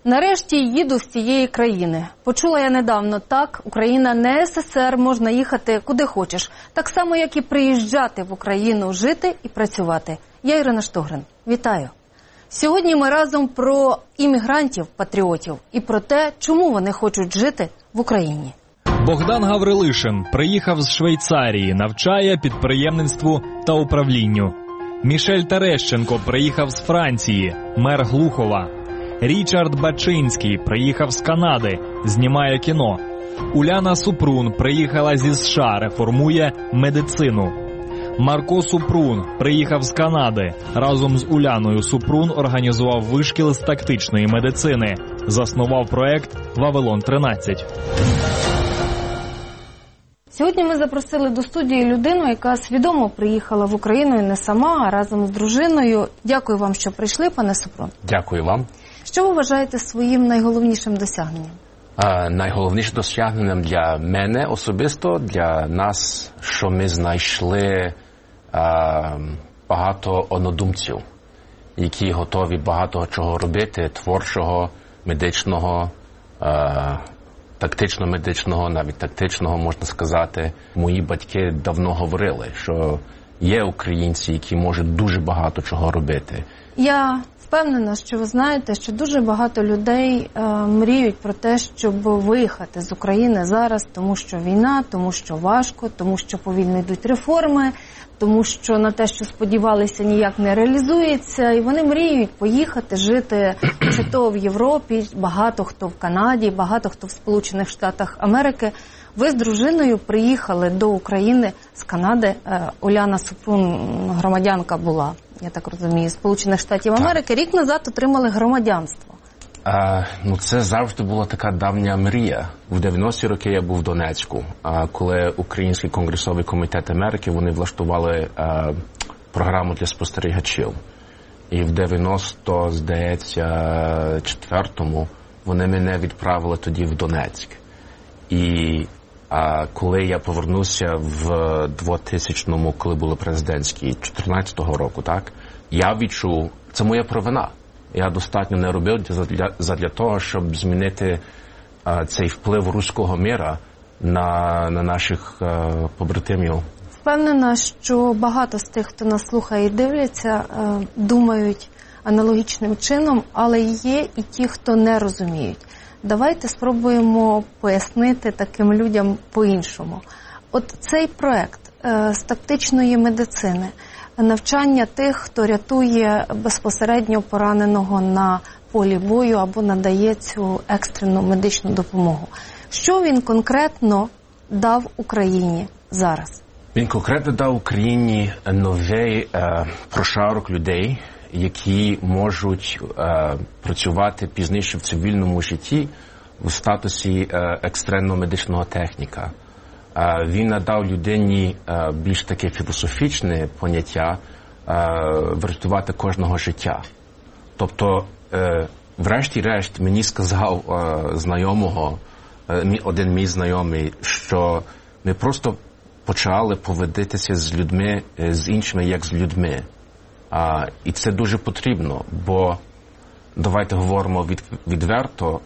Нарешті їду з цієї країни. Почула я недавно, так, Україна не СССР, можна їхати куди хочеш. Так само, як і приїжджати в Україну, жити і працювати. Я Ірина Штогрин. Вітаю. Сьогодні ми разом про іммігрантів-патріотів і про те, чому вони хочуть жити в Україні. Богдан Гаврилишин приїхав з Швейцарії, навчає підприємництву та управлінню. Мішель Терещенко приїхав з Франції, мер Глухова. Річард Бачинський приїхав з Канади, знімає кіно. Уляна Супрун приїхала зі США, реформує медицину. Марко Супрун приїхав з Канади. Разом з Уляною Супрун організував вишкіл з тактичної медицини. Заснував проект «Вавилон-13». Сьогодні ми запросили до студії людину, яка свідомо приїхала в Україну і не сама, а разом з дружиною. Дякую вам, що прийшли, пане Супрун. Дякую вам. Що ви вважаєте своїм найголовнішим досягненням? Найголовнішим досягненням для мене особисто, для нас, що ми знайшли багато однодумців, які готові багато чого робити, творчого, медичного, тактично-медичного, навіть тактичного, можна сказати. Мої батьки давно говорили, що є українці, які можуть дуже багато чого робити. Я впевнена, що ви знаєте, що дуже багато людей мріють про те, щоб виїхати з України зараз, тому що війна, тому що важко, тому що повільно йдуть реформи, тому що на те, що сподівалися, ніяк не реалізується. І вони мріють поїхати, жити чи то в Європі, багато хто в Канаді, багато хто в Сполучених Штатах Америки. Ви з дружиною приїхали до України з Канади. Уляна Супрун, громадянка була, я так розумію, Сполучених Штатів Америки. Рік назад отримали громадянство. Це завжди була така давня мрія. В 90-ті роки я був в Донецьку, коли Український конгресовий комітет Америки, вони влаштували програму для спостерігачів. І в 94-му вони мене відправили тоді в Донецьк. І коли я повернувся в 2000-му, коли були президентські, 14-го року, так, я відчув, це моя провина. Я достатньо не робив задля того, щоб змінити цей вплив руського міра на наших побратимів. Впевнена, що багато з тих, хто нас слухає і дивляться, думають аналогічним чином, але є і ті, хто не розуміють. Давайте спробуємо пояснити таким людям по-іншому. От цей проект з тактичної медицини, навчання тих, хто рятує безпосередньо пораненого на полі бою або надає цю екстрену медичну допомогу. Що він конкретно дав Україні зараз? Він конкретно дав Україні новий прошарок людей, які можуть працювати пізніше в цивільному житті в статусі екстреного медичного техніка. Він надав людині більш таке філософічне поняття врятувати кожного життя. Тобто, врешті-решт, мені сказав один мій знайомий, що ми просто почали поводитися з людьми, з іншими, як з людьми. І це дуже потрібно, бо, давайте говоримо відверто,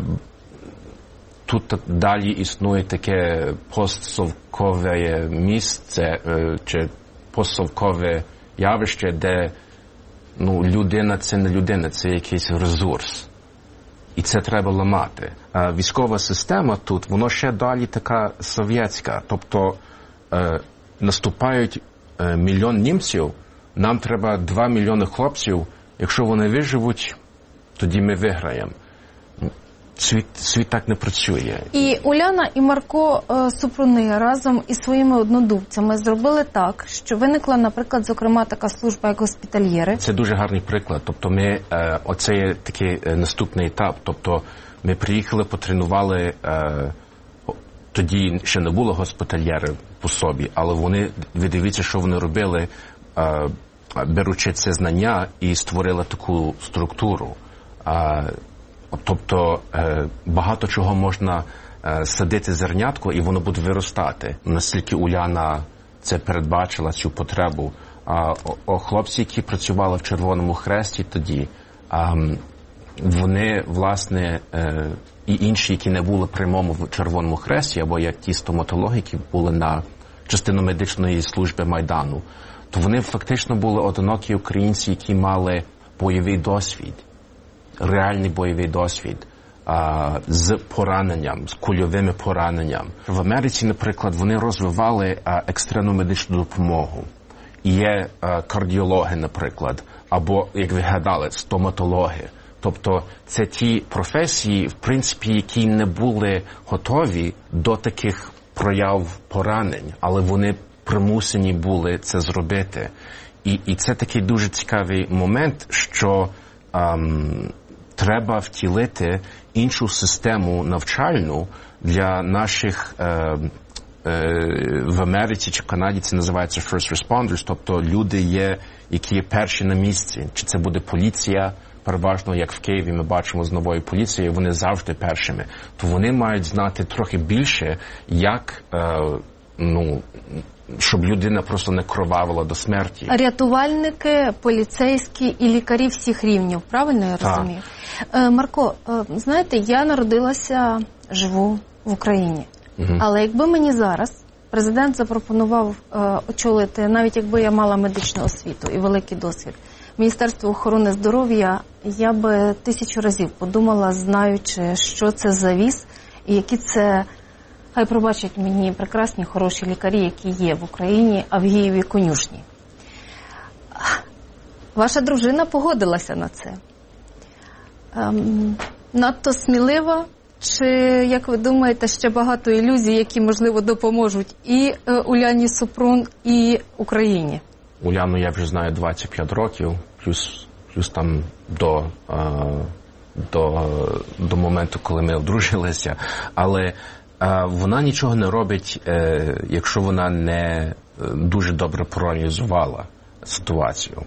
тут далі існує таке постсовкове місце, чи постсовкове явище, де людина – це не людина, це якийсь ресурс. І це треба ламати. Військова система тут, воно ще далі така совєтська. Тобто наступають мільйон німців, нам треба 2 мільйони хлопців. Якщо вони виживуть, тоді ми виграємо. Світ так не працює. І Уляна і Марко Супруни разом із своїми однодумцями зробили так, що виникла, наприклад, зокрема, така служба, як госпітальєри. Це дуже гарний приклад. Тобто оце є такий наступний етап. Тобто ми приїхали, потренували, тоді ще не було госпітальєрів по собі, але ви дивіться, що вони робили, беручи це знання і створили таку структуру. Тобто багато чого можна садити зернятко, і воно буде виростати. Наскільки Уляна це передбачила, цю потребу. Хлопці, які працювали в Червоному Хресті тоді, вони, власне, і інші, які не були прямому в Червоному Хресті, або як ті стоматологи, які були на частину медичної служби Майдану, то вони фактично були одинокі українці, які мали бойовий досвід, реальний бойовий досвід з пораненням, з кульовими пораненням. В Америці, наприклад, вони розвивали екстрену медичну допомогу. І є кардіологи, наприклад, або, як ви гадали, стоматологи. Тобто це ті професії, в принципі, які не були готові до таких прояв поранень, але вони примусені були це зробити. І це такий дуже цікавий момент, що треба втілити іншу систему навчальну для наших в Америці чи в Канаді це називається first responders, тобто люди є, які є перші на місці. Чи це буде поліція, переважно, як в Києві ми бачимо з новою поліцією, вони завжди першими. То вони мають знати трохи більше, як, щоб людина просто не кровавила до смерті. Рятувальники, поліцейські і лікарі всіх рівнів, правильно я розумію? Марко, знаєте, я народилася, живу в Україні. Але якби мені зараз президент запропонував очолити, навіть якби я мала медичну освіту і великий досвід, Міністерство охорони здоров'я, я би 1000 разів подумала, знаючи, що це за віз і які це, хай пробачать мені прекрасні, хороші лікарі, які є в Україні, Авгієві конюшні. Ваша дружина погодилася на це. Надто смілива? Чи, як ви думаєте, ще багато ілюзій, які, можливо, допоможуть і Уляні Супрун, і Україні? Уляну я вже знаю 25 років, плюс там до моменту, коли ми одружилися. Але вона нічого не робить, якщо вона не дуже добре проаналізувала ситуацію.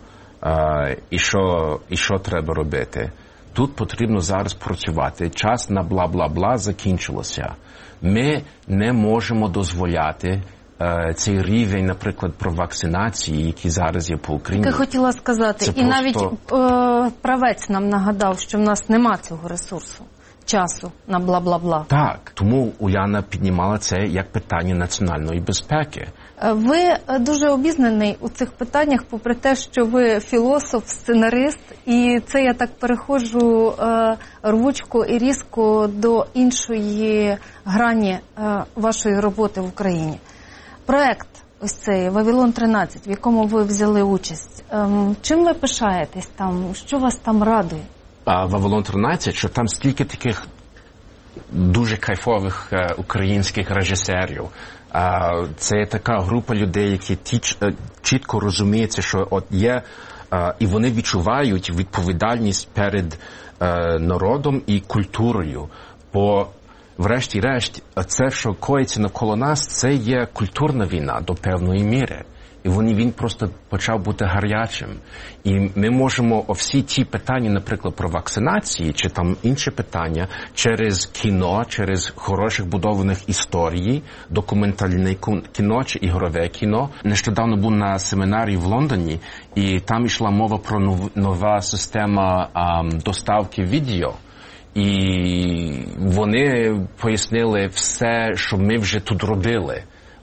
І що треба робити? Тут потрібно зараз працювати. Час на бла-бла-бла закінчилося. Ми не можемо дозволяти цей рівень, наприклад, про вакцинації, які зараз є по Україні. Я хотіла сказати, і навіть правець нам нагадав, що в нас нема цього ресурсу, часу на бла-бла-бла. Так, тому Уляна піднімала це як питання національної безпеки. Ви дуже обізнаний у цих питаннях, попри те, що ви філософ, сценарист, і це я так переходжу рвучко і різко до іншої грані вашої роботи в Україні. Проект ось цей «Вавилон-13», в якому ви взяли участь, чим ви пишаєтесь там, що вас там радує? «Вавилон-13», що там стільки таких дуже кайфових українських режисерів. Це така група людей, які чітко розуміють, що от є, і вони відчувають відповідальність перед народом і культурою. Бо, врешті-решт, це, що коїться навколо нас, це є культурна війна до певної міри. І він просто почав бути гарячим. І ми можемо всі ті питання, наприклад, про вакцинації, чи там інші питання, через кіно, через хороших будованих історій, документальне кіно чи ігрове кіно. Нещодавно був на семінарі в Лондоні, і там йшла мова про нова система доставки відео. І вони пояснили все, що ми вже тут робили.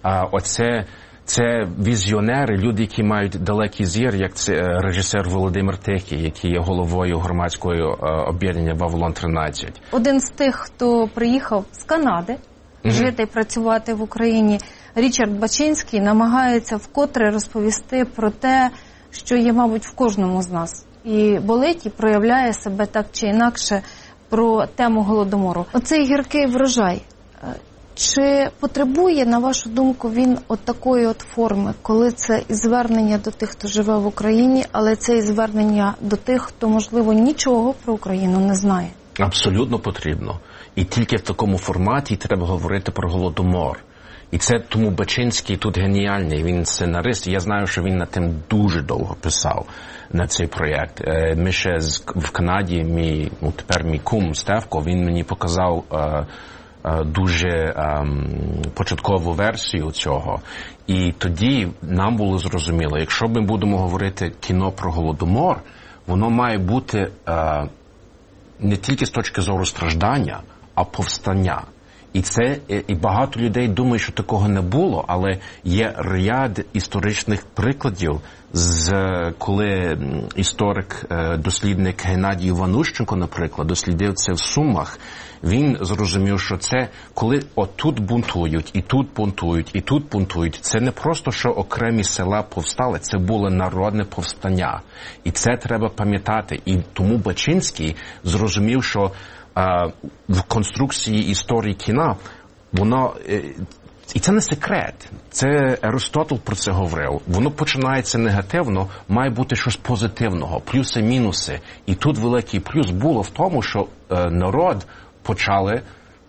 Це візіонери, люди, які мають далекий зір, як це режисер Володимир Тихий, який є головою громадського об'єднання «Вавилон-13». Один з тих, хто приїхав з Канади жити і працювати в Україні, Річард Бачинський, намагається вкотре розповісти про те, що є, мабуть, в кожному з нас. І болить, і проявляє себе так чи інакше про тему Голодомору. Оцей гіркий врожай. Чи потребує, на вашу думку, він от такої от форми, коли це і звернення до тих, хто живе в Україні, але це і звернення до тих, хто, можливо, нічого про Україну не знає? Абсолютно потрібно. І тільки в такому форматі треба говорити про Голодомор. І це тому Бачинський тут геніальний, він сценарист. Я знаю, що він над тим дуже довго писав, на цей проєкт. Ми ще в Канаді, тепер мій кум Стевко, він мені показав дуже початкову версію цього. І тоді нам було зрозуміло, якщо ми будемо говорити кіно про Голодомор, воно має бути не тільки з точки зору страждання, а повстання. І багато людей думають, що такого не було, але є ряд історичних прикладів, коли історик, дослідник Геннадій Іванущенко, наприклад, дослідив це в Сумах, він зрозумів, що це, коли отут бунтують, і тут бунтують, і тут бунтують, це не просто, що окремі села повстали, це було народне повстання. І це треба пам'ятати. І тому Бачинський зрозумів, що в конструкції історії кіна, воно, і це не секрет, це Аристотель про це говорив, воно починається негативно, має бути щось позитивного, плюси-мінуси. І тут великий плюс було в тому, що народ почали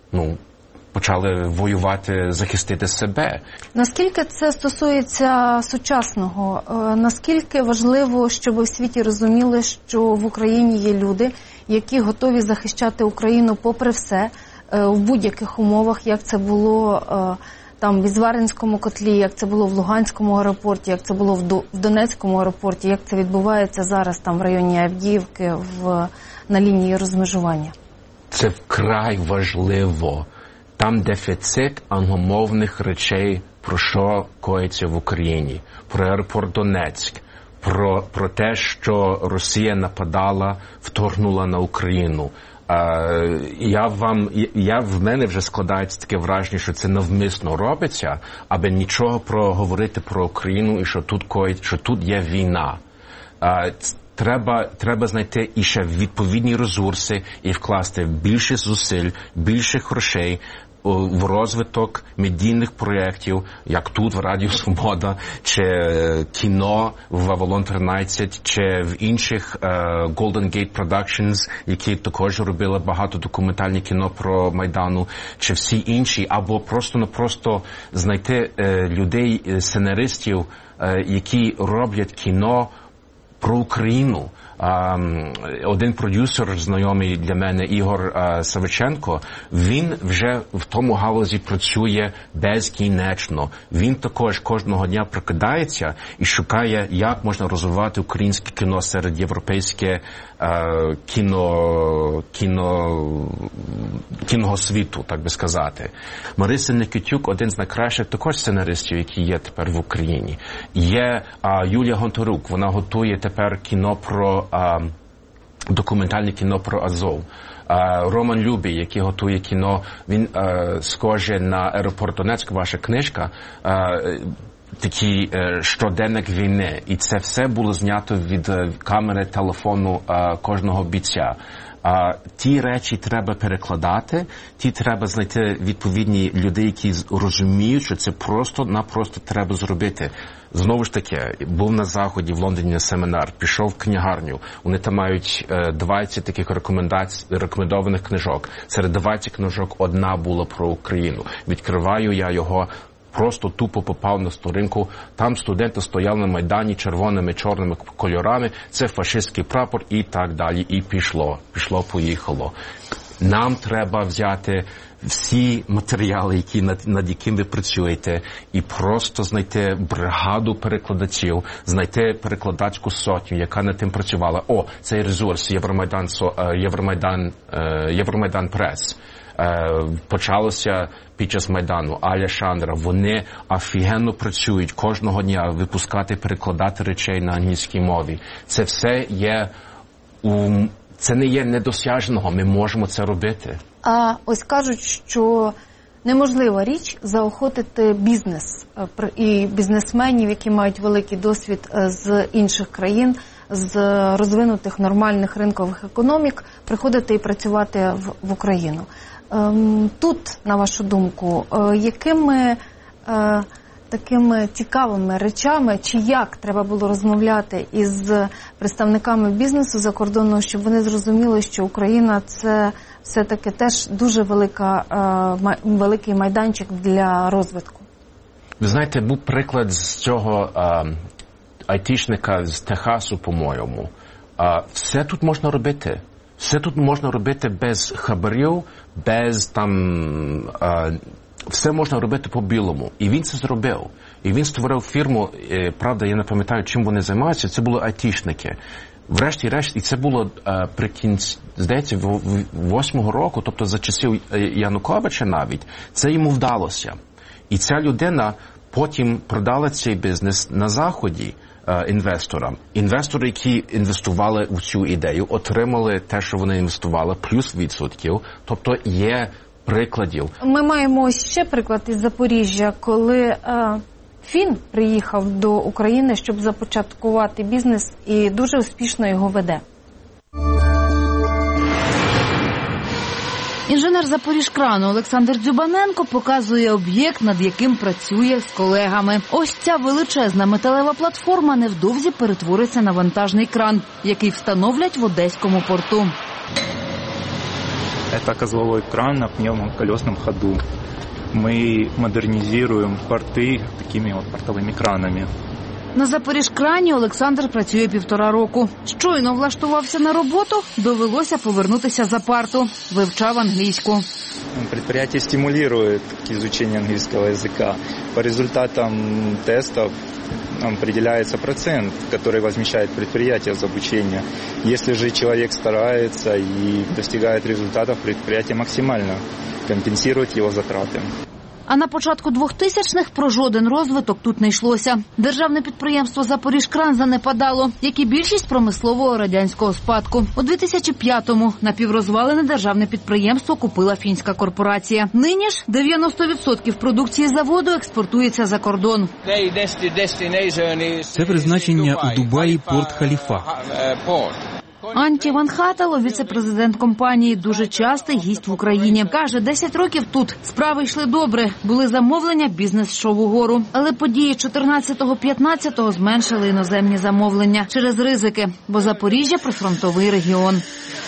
воювати, захистити себе. Наскільки це стосується сучасного? Наскільки важливо, щоб ви в світі розуміли, що в Україні є люди, які готові захищати Україну попри все, в будь-яких умовах, як це було там в Ізваринському котлі, як це було в Луганському аеропорті, як це було в Донецькому аеропорті, як це відбувається зараз там в районі Авдіївки на лінії розмежування? Це вкрай важливо. Там дефіцит англомовних речей, про що коїться в Україні. Про аеропорт Донецьк, про те, що Росія нападала, вторгнула на Україну. В мене вже складається таке враження, що це навмисно робиться, аби нічого говорити про Україну і що тут є війна. Треба знайти і ще відповідні ресурси і вкласти більше зусиль, більше грошей в розвиток медійних проєктів, як тут в Радіо Свобода, чи кіно в Вавилон 13, чи в інших Golden Gate Productions, які також робили багато документальне кіно про Майдану, чи всі інші, або просто знайти людей, сценаристів, які роблять кіно про Україну. Один продюсер, знайомий для мене, Ігор Савиченко, він вже в тому галузі працює безкінечно. Він також кожного дня прокидається і шукає, як можна розвивати українське кіно серед європейське кіного світу, так би сказати. Мариса Никитюк, один з найкращих також сценаристів, які є тепер в Україні. Є Юлія Гонтарук, вона готує тепер кіно про документальне кіно про Азов. Роман Любій, який готує кіно, він схоже на аеропорт Донецьк, ваша книжка, такий щоденник війни. І це все було знято від камери телефону кожного бійця. Ті речі треба перекладати, треба знайти відповідні людей, які розуміють, що це просто-напросто треба зробити. Знову ж таки, був на Заході в Лондоні на семінар, пішов в книгарню, вони там мають 20 таких рекомендованих книжок. Серед 20 книжок одна була про Україну. Відкриваю я його, просто тупо попав на сторінку, там студенти стояли на Майдані червоними, чорними кольорами, це фашистський прапор і так далі. І поїхало. Нам треба взяти всі матеріали, над якими ви працюєте, і просто знайти бригаду перекладачів, знайти перекладачку сотню, яка над тим працювала. Цей ресурс Євромайдан Прес. Почалося під час Майдану. Аля Шандра, вони офігенно працюють кожного дня випускати, перекладати речей на англійській мові. Це все є, це не є недосяжного, ми можемо це робити. А ось кажуть, що неможлива річ заохотити бізнес і бізнесменів, які мають великий досвід з інших країн, з розвинутих нормальних ринкових економік, приходити і працювати в Україну. Тут, на вашу думку, якими такими цікавими речами, чи як треба було розмовляти із представниками бізнесу закордонного, щоб вони зрозуміли, що Україна – це все-таки теж дуже великий майданчик для розвитку? Ви знаєте, був приклад з цього айтішника з Техасу, по-моєму. Все тут можна робити. Все тут можна робити без хабарів, все можна робити по-білому. І він це зробив. І він створив фірму, правда, я не пам'ятаю, чим вони займаються, це були айтішники. Врешті-решт, і це було здається, 8-го року, тобто за часів Януковича навіть, це йому вдалося. І ця людина потім продала цей бізнес на Заході інвесторам. Інвестори, які інвестували у цю ідею, отримали те, що вони інвестували, плюс відсотків. Тобто є прикладів. Ми маємо ось ще приклад із Запоріжжя, коли фін приїхав до України, щоб започаткувати бізнес, і дуже успішно його веде. Інженер Запоріжкрану Олександр Дзюбаненко показує об'єкт, над яким працює з колегами. Ось ця величезна металева платформа невдовзі перетвориться на вантажний кран, який встановлять в Одеському порту. Это козловой кран на пневмоколесном ходу. Мы модернизируем порты такими вот портовыми кранами. На Запоріжкрані Олександр працює 1,5 року. Щойно влаштувався на роботу, довелося повернутися за парту. Вивчав англійську. Предприятие стимулирует к изучению английского языка. По результатам тестов определяется процент, который возмещает предприятие за обучение. Если же человек старается и достигает результатов, предприятие максимально компенсирует его затраты. А на початку 2000-х про жоден розвиток тут не йшлося. Державне підприємство «Запоріжкран» занепадало, як і більшість промислового радянського спадку. У 2005-му напіврозвалене державне підприємство купила фінська корпорація. Нині ж 90% продукції заводу експортується за кордон. Це призначення у Дубаї порт Халіфа. Анті Ван Хатало, віце-президент компанії, дуже частий гість в Україні. Каже, 10 років тут справи йшли добре, були замовлення, бізнес йшов угору. Але події 14-15 зменшили іноземні замовлення через ризики, бо Запоріжжя – прифронтовий регіон.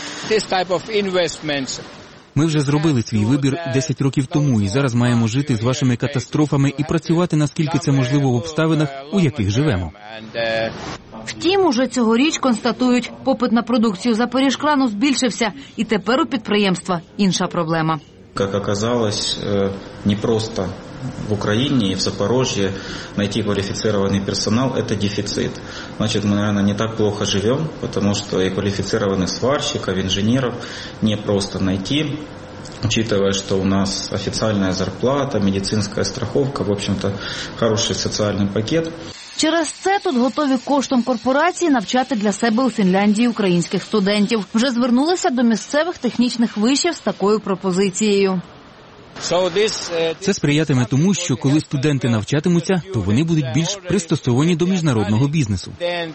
Ми вже зробили свій вибір 10 років тому і зараз маємо жити з вашими катастрофами і працювати, наскільки це можливо в обставинах, у яких живемо. Втім, уже цьогоріч констатують, попит на продукцію Запоріжкрану збільшився, і тепер у підприємства інша проблема. Как оказалось, непросто в Украине и в Запорожье найти квалифицированный персонал – это дефицит. Значит, мы, наверное, не так плохо живем, потому что и квалифицированных сварщиков, инженеров не просто найти, учитывая, что у нас официальная зарплата, медицинская страховка, в общем-то, хороший социальный пакет. Через це тут готові коштом корпорації навчати для себе у Фінляндії українських студентів. Вже звернулися до місцевих технічних вишів з такою пропозицією. Це сприятиме тому, що коли студенти навчатимуться, то вони будуть більш пристосовані до міжнародного бізнесу.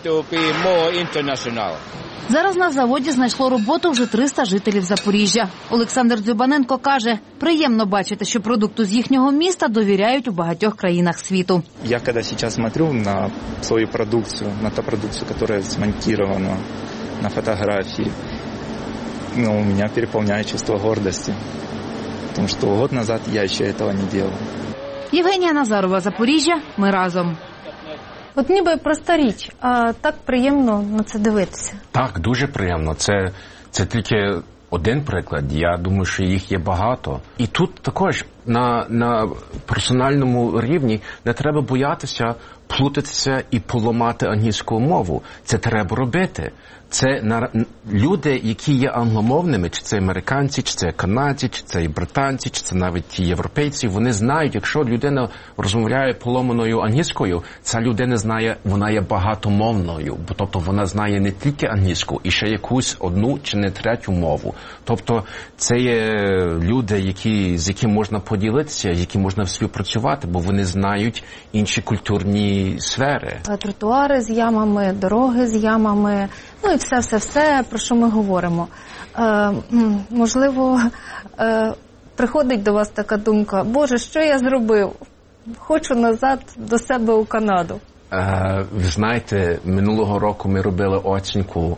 Зараз на заводі знайшло роботу вже 300 жителів Запоріжжя. Олександр Дзюбаненко каже, приємно бачити, що продукту з їхнього міста довіряють у багатьох країнах світу. Я когда сейчас смотрю на свою продукцию, на ту продукцию, которая смонтирована на фотографии, у меня переполняет чувство гордости. Потому что год назад я еще этого не делал. Євгенія Назарова, Запоріжжя. Ми разом. От ніби проста річ, а так приємно на це дивитися. Так, дуже приємно. Це тільки один приклад. Я думаю, що їх є багато. І тут також на персональному рівні не треба боятися плутатися і поламати англійську мову. Це треба робити. Це люди, які є англомовними, чи це американці, чи це канадці, чи це британці, чи це навіть ті європейці, вони знають, якщо людина розмовляє поломаною англійською, ця людина знає, вона є багатомовною, тобто вона знає не тільки англійську, і ще якусь одну чи не третю мову. Тобто це є люди, з якими можна поділитися, з якими можна співпрацювати, бо вони знають інші культурні сфери. Тротуари з ямами, дороги з ямами, ну і все, про що ми говоримо. Можливо, приходить до вас така думка, Боже, що я зробив? Хочу назад до себе у Канаду. Ви знаєте, минулого року ми робили оцінку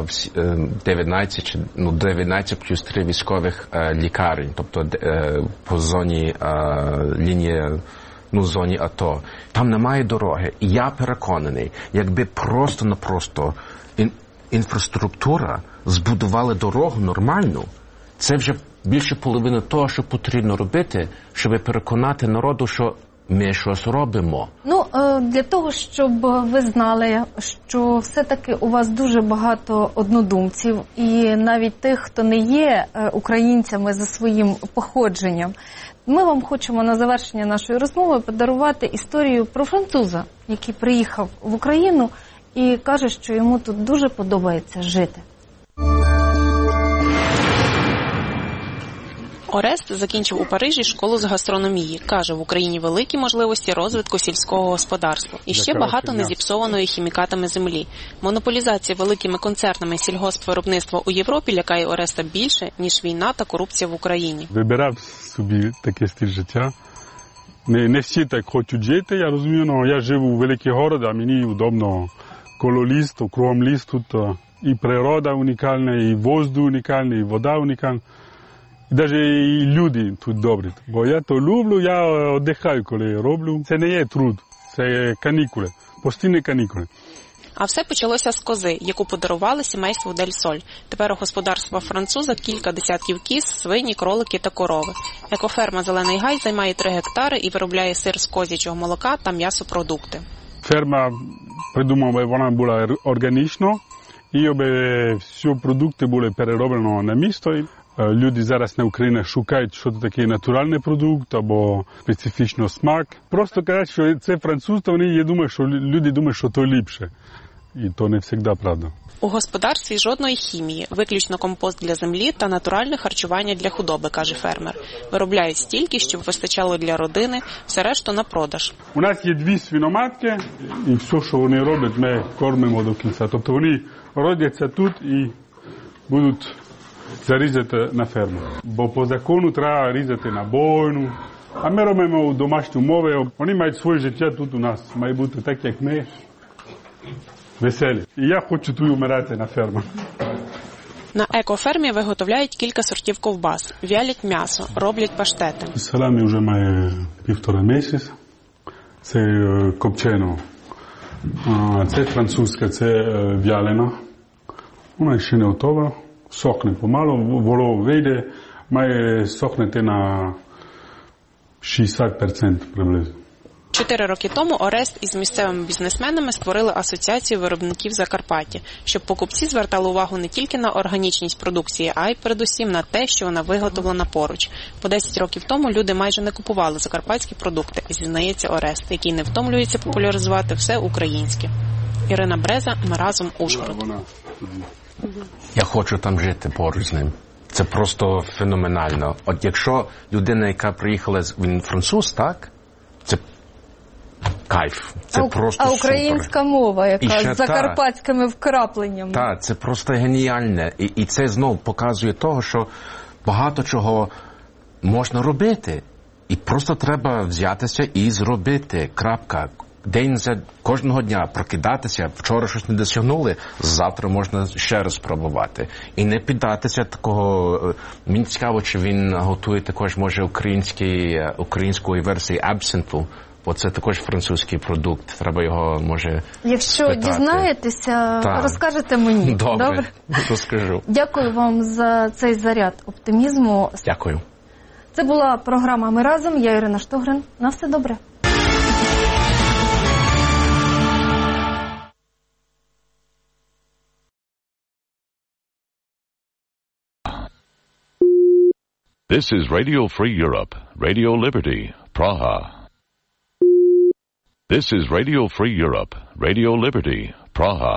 19 плюс 3 військових лікарень, тобто по зоні лінії, зоні АТО. Там немає дороги. І я переконаний, якби просто-напросто інфраструктура збудувала дорогу нормальну, це вже більше половини того, що потрібно робити, щоб переконати народу, що ми щось робимо. Для того, щоб ви знали, що все-таки у вас дуже багато однодумців, і навіть тих, хто не є українцями за своїм походженням, ми вам хочемо на завершення нашої розмови подарувати історію про француза, який приїхав в Україну і каже, що йому тут дуже подобається жити. Орест закінчив у Парижі школу з гастрономії. Каже, в Україні великі можливості розвитку сільського господарства. І ще багато незіпсованої хімікатами землі. Монополізація великими концернами сільгоспвиробництва у Європі лякає Ореста більше, ніж війна та корупція в Україні. Вибирав собі такий стиль життя. Не всі так хочуть жити, я розумію, але я живу у великих городах, мені удобно коло ліс, кругом ліс, тут і природа унікальна, і воздух унікальний, і вода унікальна. І навіть і люди тут добрі. Бо я то люблю, я віддихаю, коли роблю. Це не є труд, це канікули, постійні канікули. А все почалося з кози, яку подарували сімейству Дель Соль. Тепер у господарства француза кілька десятків кіз, свині, кролики та корови. Екоферма «Зелений гай» займає 3 гектари і виробляє сир з козячого молока та м'ясопродукти. Ферма придумала, вона була органічна, і всі продукти були перероблені на місто. Люди зараз на Україні шукають, що це такий натуральний продукт або специфічний смак. Просто кажуть, що це француз, то вони думають, що люди думають, що то ліпше. І то не завжди правда. У господарстві жодної хімії, виключно компост для землі та натуральне харчування для худоби, каже фермер. Виробляють стільки, щоб вистачало для родини, все решту на продаж. У нас є 2 свиноматки, і все, що вони роблять, ми кормимо до кінця. Тобто вони родяться тут і будуть зарізати на ферму. Бо по закону треба різати на бойну. А ми робимо домашні умови. Вони мають своє життя тут у нас. Має бути так, як ми. Веселі. І я хочу тут вмирати на фермі. На екофермі виготовляють кілька сортів ковбас, вялять м'ясо, роблять паштети. Саламі вже має 1,5 місяця. Це копчено. Це французька, це вялена. Вона ще не готова. Сохне помалу, воно вийде, має сохнути на 60% приблизно. 4 роки тому Орест із місцевими бізнесменами створили асоціацію виробників Закарпаття, щоб покупці звертали увагу не тільки на органічність продукції, а й передусім на те, що вона виготовлена поруч. По 10 років тому люди майже не купували закарпатські продукти, зізнається Орест, який не втомлюється популяризувати все українське. Ірина Бреза, «Ми разом, Ужгород». Я хочу там жити поруч з ним. Це просто феноменально. От якщо людина, яка приїхала, він француз, так? Це кайф. Це просто супер. А українська мова, яка з закарпатськими вкрапленнями. Так, це просто геніальне. І це знов показує того, що багато чого можна робити. І просто треба взятися і зробити. Крапка. День за кожного дня прокидатися, вчора щось не досягнули, завтра можна ще раз спробувати. І не піддатися такого. Мені цікаво, чи він готує також, може, української версії абсенту, бо це також французький продукт. Треба його, може, Якщо спитати. Дізнаєтеся, розкажете мені. Добре? Розкажу. Дякую вам за цей заряд оптимізму. Дякую. Це була програма «Ми разом». Я Ірина Штогрин. На все добре. This is Radio Free Europe, Radio Liberty, Praha. This is Radio Free Europe, Radio Liberty, Praha.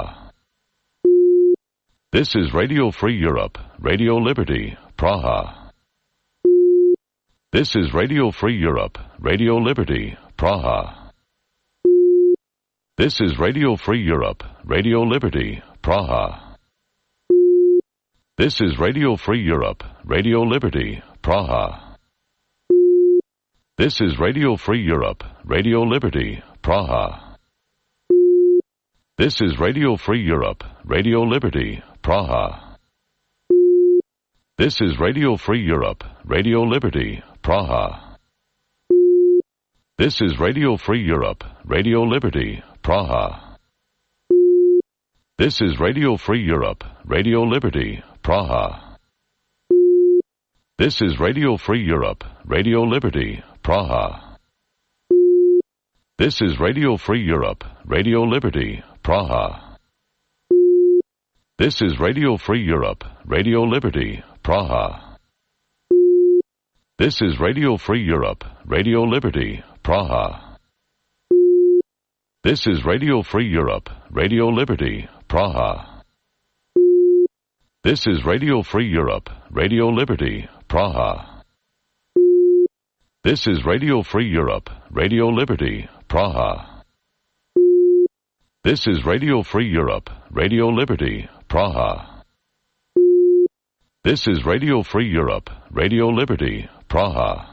This is Radio Free Europe, Radio Liberty, Praha. This is Radio Free Europe, Radio Liberty, Praha. This is Radio Free Europe, Radio Liberty, Praha. This is Radio Free Europe, Radio Liberty, Praha. This is Radio Free Europe, Radio Liberty, Praha. This is Radio Free Europe, Radio Liberty, Praha. This is Radio Free Europe, Radio Liberty, Praha. This is Radio Free Europe, Radio Liberty, Praha. This is Radio Free Europe, Radio Liberty, Praha. This is Radio Free Europe, Radio Liberty, Praha. This is Radio Free Europe, Radio Liberty, Praha. This is Radio Free Europe, Radio Liberty, Praha. This is Radio Free Europe, Radio Liberty, Praha. This is Radio Free Europe, Radio Liberty, Praha. This is Radio Free Europe, Radio Liberty, Praha. This is Radio Free Europe, Radio Liberty, Praha. This is Radio Free Europe, Radio Liberty, Praha. This is Radio Free Europe, Radio Liberty, Praha.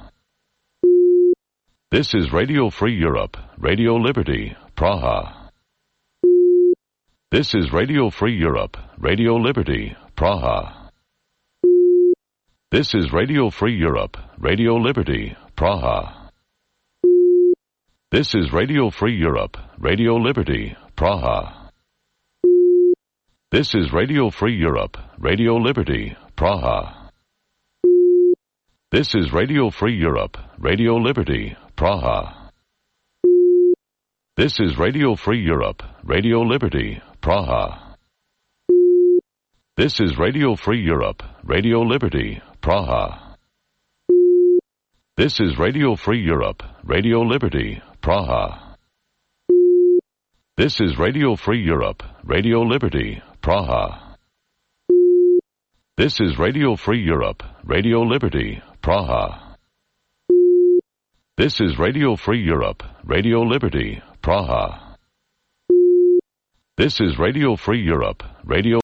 This is Radio Free Europe, Radio Liberty, Praha. This is Radio Free Europe, Radio Liberty, Praha. This is Radio Free Europe, Radio Liberty, Praha. This is Radio Free Europe, Radio Liberty, Praha. This is Radio Free Europe, Radio Liberty, Praha. This is Radio Free Europe, Radio Liberty, Praha. This is Radio Free Europe, Radio Liberty, Praha. This is Radio Free Europe, Radio Liberty, Praha. This is Radio Free Europe, Radio Liberty, Praha. This is Radio Free Europe, Radio Liberty, Praha. This is Radio Free Europe, Radio Liberty, Praha. This is Radio Free Europe, Radio Liberty, Praha. This is Radio Free Europe, Radio